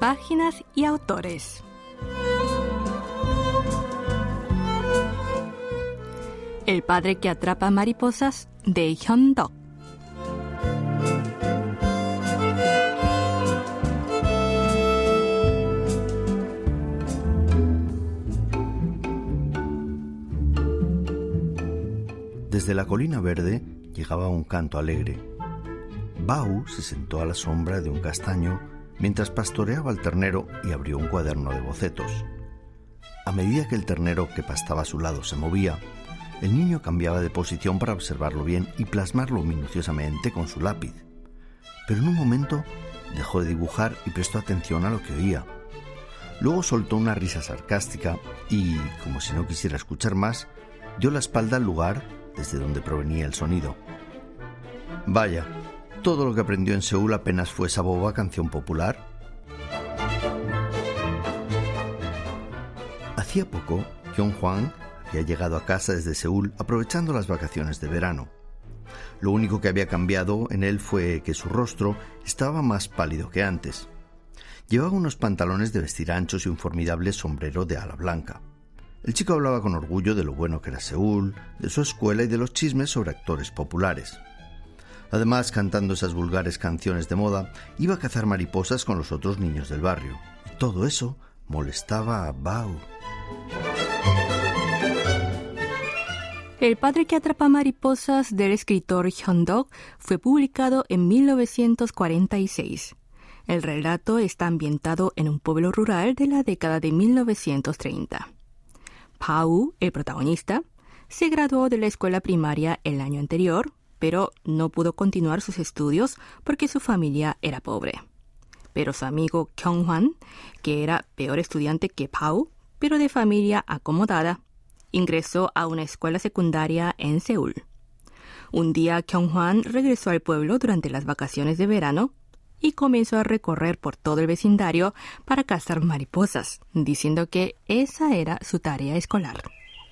páginas y autores. El padre que atrapa mariposas, de Hyun-dok. Desde la colina verde llegaba un canto alegre. Bao se sentó a la sombra de un castaño mientras pastoreaba al ternero y abrió un cuaderno de bocetos. A medida que el ternero que pastaba a su lado se movía, el niño cambiaba de posición para observarlo bien y plasmarlo minuciosamente con su lápiz. Pero en un momento dejó de dibujar y prestó atención a lo que oía. Luego soltó una risa sarcástica y, como si no quisiera escuchar más, dio la espalda al lugar desde donde provenía el sonido. Vaya, todo lo que aprendió en Seúl apenas fue esa boba canción popular. Hacía poco, Kyung-hwan había llegado a casa desde Seúl aprovechando las vacaciones de verano. Lo único que había cambiado en él fue que su rostro estaba más pálido que antes. Llevaba unos pantalones de vestir anchos y un formidable sombrero de ala blanca. El chico hablaba con orgullo de lo bueno que era Seúl, de su escuela y de los chismes sobre actores populares. Además, cantando esas vulgares canciones de moda, iba a cazar mariposas con los otros niños del barrio. Y todo eso molestaba a Bao. El padre que atrapa mariposas del escritor Hyun-dok fue publicado en 1946. El relato está ambientado en un pueblo rural de la década de 1930. Bao, el protagonista, se graduó de la escuela primaria el año anterior, pero no pudo continuar sus estudios porque su familia era pobre. Pero su amigo Kyung-hwan, que era peor estudiante que Bao, pero de familia acomodada, ingresó a una escuela secundaria en Seúl. Un día Kyung-hwan regresó al pueblo durante las vacaciones de verano y comenzó a recorrer por todo el vecindario para cazar mariposas, diciendo que esa era su tarea escolar.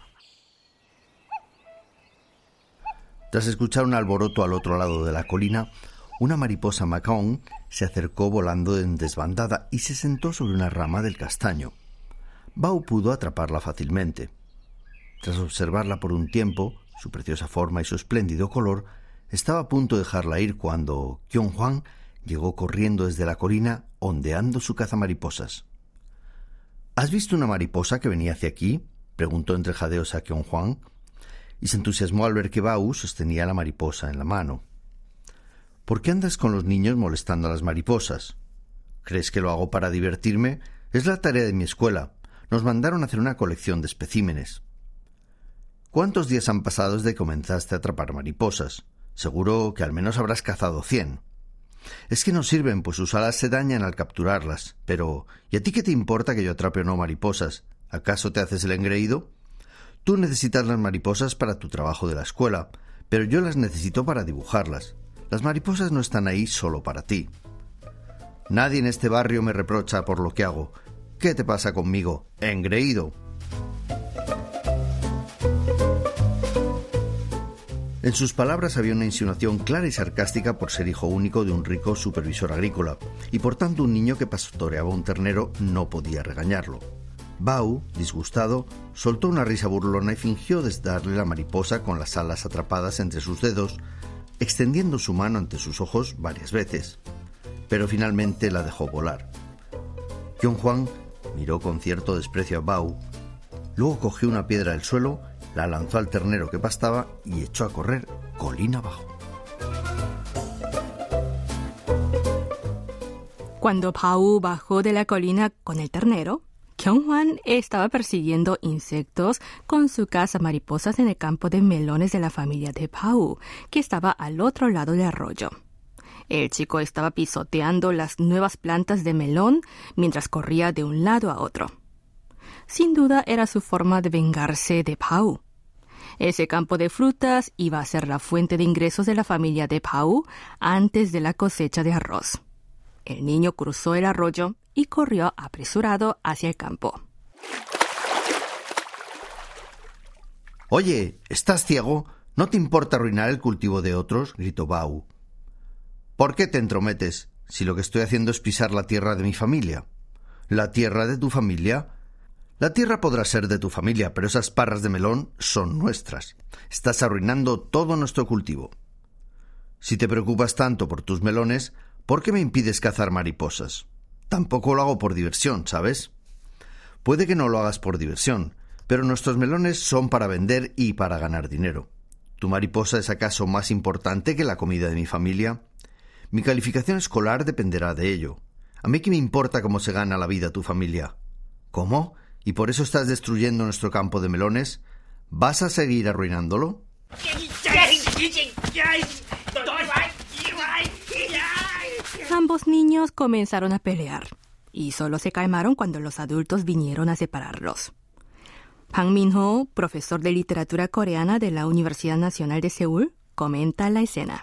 Tras escuchar un alboroto al otro lado de la colina, una mariposa macón se acercó volando en desbandada y se sentó sobre una rama del castaño. Bao pudo atraparla fácilmente. Tras observarla por un tiempo, su preciosa forma y su espléndido color, estaba a punto de dejarla ir cuando Kyung-hwan llegó corriendo desde la colina, ondeando su cazamariposas. ¿Has visto una mariposa que venía hacia aquí?, preguntó entre jadeos a Kyung-hwan, y se entusiasmó al ver que Bao sostenía la mariposa en la mano. ¿Por qué andas con los niños molestando a las mariposas? ¿Crees que lo hago para divertirme? Es la tarea de mi escuela. Nos mandaron a hacer una colección de especímenes. ¿Cuántos días han pasado desde que comenzaste a atrapar mariposas? Seguro que al menos habrás cazado 100. Es que no sirven, pues sus alas se dañan al capturarlas. Pero, ¿y a ti qué te importa que yo atrape o no mariposas? ¿Acaso te haces el engreído? Tú necesitas las mariposas para tu trabajo de la escuela, pero yo las necesito para dibujarlas. Las mariposas no están ahí solo para ti. Nadie en este barrio me reprocha por lo que hago. ¿Qué te pasa conmigo, engreído? En sus palabras había una insinuación clara y sarcástica por ser hijo único de un rico supervisor agrícola, y por tanto un niño que pastoreaba un ternero no podía regañarlo. Bao, disgustado, soltó una risa burlona y fingió desdarle la mariposa con las alas atrapadas entre sus dedos, extendiendo su mano ante sus ojos varias veces. Pero finalmente la dejó volar. Kyung-hwan miró con cierto desprecio a Bao, luego cogió una piedra del suelo, la lanzó al ternero que pastaba y echó a correr colina abajo. Cuando Bao bajó de la colina con el ternero, Kyung-hwan estaba persiguiendo insectos con su cazamariposas en el campo de melones de la familia de Bao, que estaba al otro lado del arroyo. El chico estaba pisoteando las nuevas plantas de melón mientras corría de un lado a otro. Sin duda era su forma de vengarse de Bao. Ese campo de frutas iba a ser la fuente de ingresos de la familia de Bao antes de la cosecha de arroz. El niño cruzó el arroyo y corrió apresurado hacia el campo. «Oye, ¿estás ciego? ¿No te importa arruinar el cultivo de otros?», gritó Bao. «¿Por qué te entrometes, si lo que estoy haciendo es pisar la tierra de mi familia? ¿La tierra de tu familia? La tierra podrá ser de tu familia, pero esas parras de melón son nuestras. Estás arruinando todo nuestro cultivo. Si te preocupas tanto por tus melones, ¿por qué me impides cazar mariposas? Tampoco lo hago por diversión, ¿sabes? Puede que no lo hagas por diversión, pero nuestros melones son para vender y para ganar dinero. ¿Tu mariposa es acaso más importante que la comida de mi familia? Mi calificación escolar dependerá de ello. ¿A mí qué me importa cómo se gana la vida tu familia? ¿Cómo? ¿Y por eso estás destruyendo nuestro campo de melones? ¿Vas a seguir arruinándolo? Ambos niños comenzaron a pelear y solo se calmaron cuando los adultos vinieron a separarlos. Bang Min-ho, profesor de literatura coreana de la Universidad Nacional de Seúl, comenta la escena.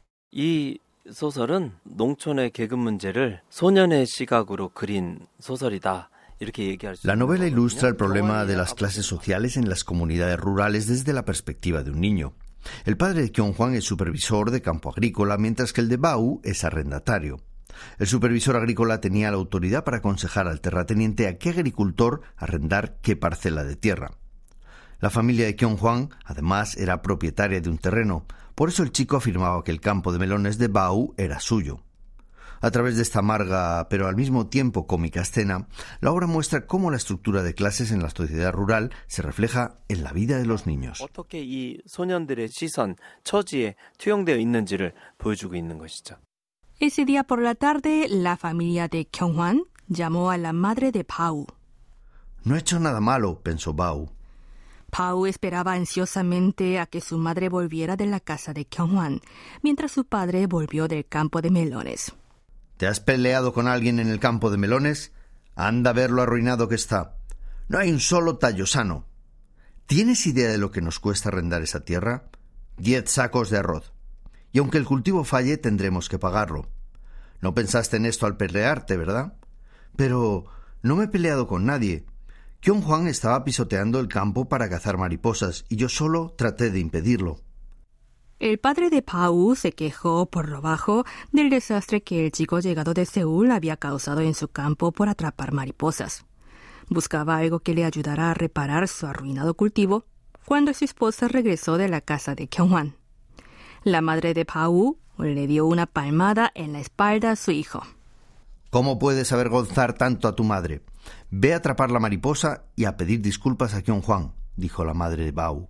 이 소설은 농촌의 계급 문제를 소년의 시각으로 그린 소설이다. La novela ilustra el problema de las clases sociales en las comunidades rurales desde la perspectiva de un niño. El padre de Kyung-hwan es supervisor de campo agrícola, mientras que el de Bao es arrendatario. El supervisor agrícola tenía la autoridad para aconsejar al terrateniente a qué agricultor arrendar qué parcela de tierra. La familia de Kyung-hwan, además, era propietaria de un terreno, por eso el chico afirmaba que el campo de melones de Bao era suyo. A través de esta amarga, pero al mismo tiempo cómica escena, la obra muestra cómo la estructura de clases en la sociedad rural se refleja en la vida de los niños. 어떻게 이 소년들의 시선, 처지에 투영되어 있는지를 보여주고 있는 것이죠. Ese día por la tarde, la familia de Kyung-hwan llamó a la madre de Bao. No he hecho nada malo, pensó Bao. Bao esperaba ansiosamente a que su madre volviera de la casa de Kyung-hwan, mientras su padre volvió del campo de melones. ¿Te has peleado con alguien en el campo de melones? Anda a ver lo arruinado que está. No hay un solo tallo sano. ¿Tienes idea de lo que nos cuesta arrendar esa tierra? 10 sacos de arroz. Y aunque el cultivo falle, tendremos que pagarlo. No pensaste en esto al pelearte, ¿verdad? Pero no me he peleado con nadie. Kyung-hwan estaba pisoteando el campo para cazar mariposas y yo solo traté de impedirlo. El padre de Bao se quejó por lo bajo del desastre que el chico llegado de Seúl había causado en su campo por atrapar mariposas. Buscaba algo que le ayudara a reparar su arruinado cultivo cuando su esposa regresó de la casa de Kyung-hwan. La madre de Bao le dio una palmada en la espalda a su hijo. ¿Cómo puedes avergonzar tanto a tu madre? Ve a atrapar la mariposa y a pedir disculpas a Kyung-hwan, dijo la madre de Bao.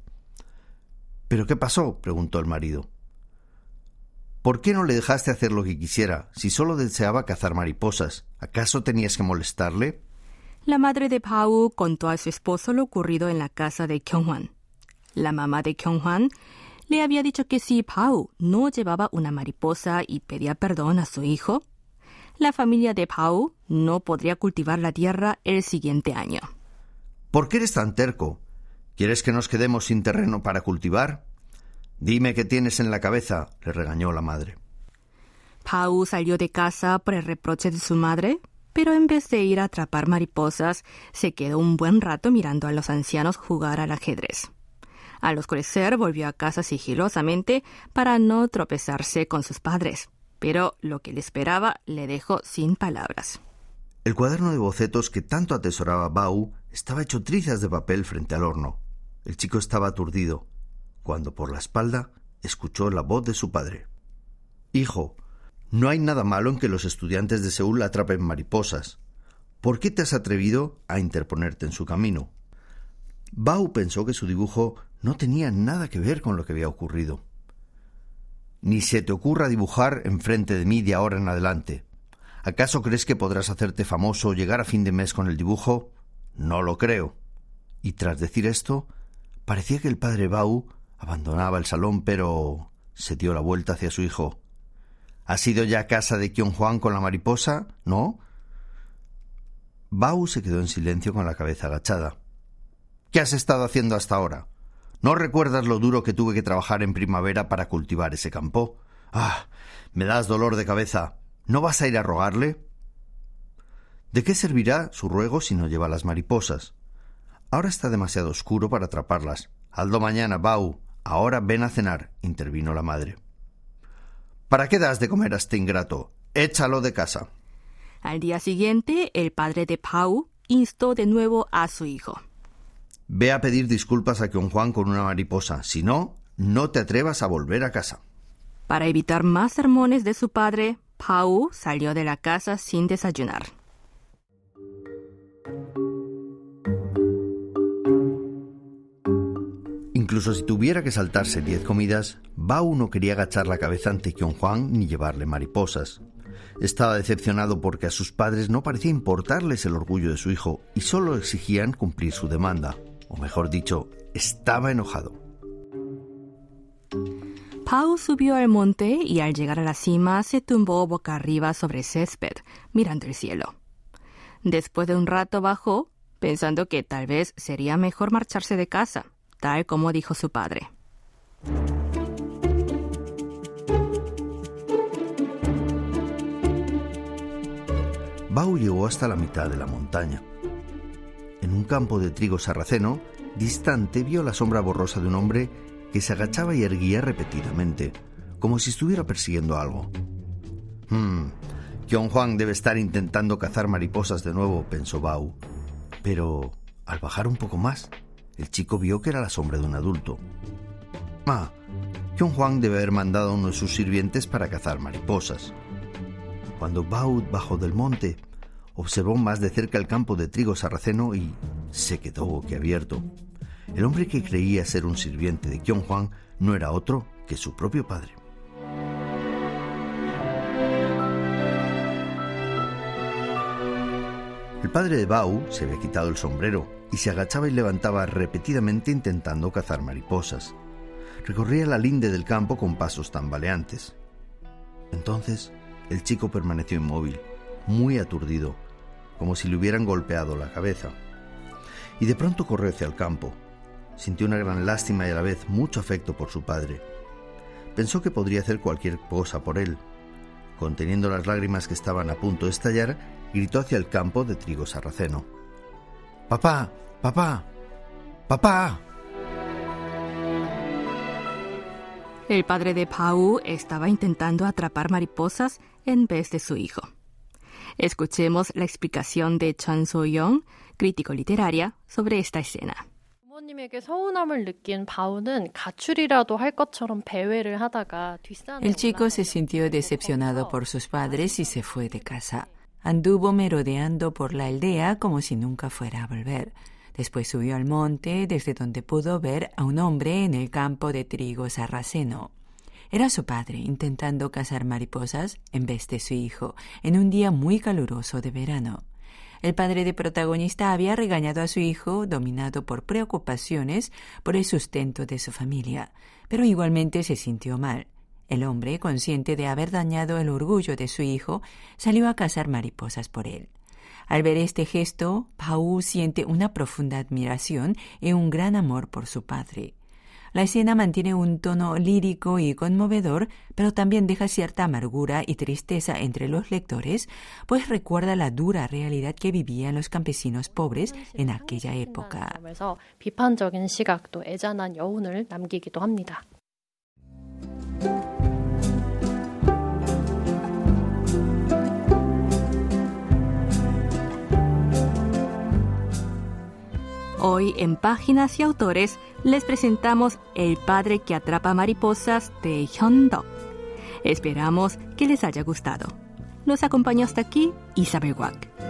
¿Pero qué pasó?, preguntó el marido. ¿Por qué no le dejaste hacer lo que quisiera, si solo deseaba cazar mariposas? ¿Acaso tenías que molestarle? La madre de Bao contó a su esposo lo ocurrido en la casa de Kyung-hwan. La mamá de Kyung-hwan le había dicho que si Bao no llevaba una mariposa y pedía perdón a su hijo, la familia de Bao no podría cultivar la tierra el siguiente año. ¿Por qué eres tan terco? ¿Quieres que nos quedemos sin terreno para cultivar? Dime qué tienes en la cabeza, le regañó la madre. Bao salió de casa por el reproche de su madre, pero en vez de ir a atrapar mariposas, se quedó un buen rato mirando a los ancianos jugar al ajedrez. Al oscurecer volvió a casa sigilosamente para no tropezarse con sus padres, pero lo que le esperaba le dejó sin palabras. El cuaderno de bocetos que tanto atesoraba Bao estaba hecho trizas de papel frente al horno. El chico estaba aturdido, cuando por la espalda escuchó la voz de su padre. «Hijo, no hay nada malo en que los estudiantes de Seúl atrapen mariposas. ¿Por qué te has atrevido a interponerte en su camino?» Bao pensó que su dibujo no tenía nada que ver con lo que había ocurrido. «Ni se te ocurra dibujar enfrente de mí de ahora en adelante. ¿Acaso crees que podrás hacerte famoso o llegar a fin de mes con el dibujo? No lo creo». Y tras decir esto, parecía que el padre Bao abandonaba el salón, pero se dio la vuelta hacia su hijo. ¿Has ido ya a casa de Kyung-hwan con la mariposa? ¿No? Bao se quedó en silencio con la cabeza agachada. ¿Qué has estado haciendo hasta ahora? ¿No recuerdas lo duro que tuve que trabajar en primavera para cultivar ese campo? ¡Ah! Me das dolor de cabeza. ¿No vas a ir a rogarle? ¿De qué servirá su ruego si no lleva las mariposas? Ahora está demasiado oscuro para atraparlas. Hazlo mañana, Bao. Ahora ven a cenar, intervino la madre. ¿Para qué das de comer a este ingrato? Échalo de casa. Al día siguiente, el padre de Pau instó de nuevo a su hijo. Ve a pedir disculpas a Kyung-hwan con una mariposa. Si no, no te atrevas a volver a casa. Para evitar más sermones de su padre, Pau salió de la casa sin desayunar. Incluso si tuviera que saltarse 10 comidas, Bao no quería agachar la cabeza ante Kyung-hwan ni llevarle mariposas. Estaba decepcionado porque a sus padres no parecía importarles el orgullo de su hijo y solo exigían cumplir su demanda. O mejor dicho, estaba enojado. Pau subió al monte y al llegar a la cima se tumbó boca arriba sobre el césped, mirando el cielo. Después de un rato bajó, pensando que tal vez sería mejor marcharse de casa, tal como dijo su padre. Bao llegó hasta la mitad de la montaña. En un campo de trigo sarraceno, distante vio la sombra borrosa de un hombre que se agachaba y erguía repetidamente, como si estuviera persiguiendo algo. Kyung-hwan debe estar intentando cazar mariposas de nuevo, pensó Bao. Pero al bajar un poco más, el chico vio que era la sombra de un adulto. Kyung-hwan debe haber mandado a uno de sus sirvientes para cazar mariposas. Cuando Bao bajó del monte, observó más de cerca el campo de trigo sarraceno y se quedó boquiabierto. El hombre que creía ser un sirviente de Kyung-hwan no era otro que su propio padre. El padre de Bao se había quitado el sombrero y se agachaba y levantaba repetidamente intentando cazar mariposas. Recorría la linde del campo con pasos tambaleantes. Entonces, el chico permaneció inmóvil, muy aturdido, como si le hubieran golpeado la cabeza. Y de pronto corrió hacia el campo. Sintió una gran lástima y a la vez mucho afecto por su padre. Pensó que podría hacer cualquier cosa por él. Conteniendo las lágrimas que estaban a punto de estallar, gritó hacia el campo de trigo sarraceno. ¡Papá! ¡Papá! ¡Papá! El padre de Pau estaba intentando atrapar mariposas en vez de su hijo. Escuchemos la explicación de Chun So-young, crítico literaria, sobre esta escena. El chico se sintió decepcionado por sus padres y se fue de casa. Anduvo merodeando por la aldea como si nunca fuera a volver. Después subió al monte, desde donde pudo ver a un hombre en el campo de trigo sarraceno. Era su padre intentando cazar mariposas en vez de su hijo, en un día muy caluroso de verano. El padre del protagonista había regañado a su hijo, dominado por preocupaciones por el sustento de su familia, pero igualmente se sintió mal. El hombre, consciente de haber dañado el orgullo de su hijo, salió a cazar mariposas por él. Al ver este gesto, Pau siente una profunda admiración y un gran amor por su padre. La escena mantiene un tono lírico y conmovedor, pero también deja cierta amargura y tristeza entre los lectores, pues recuerda la dura realidad que vivían los campesinos pobres en aquella época. 비판적인 시각도 애잔한 여운을 남기기도 합니다. Hoy en Páginas y Autores les presentamos El padre que atrapa mariposas de Hyun-dok. Esperamos que les haya gustado. Nos acompañó hasta aquí Isabel Wack.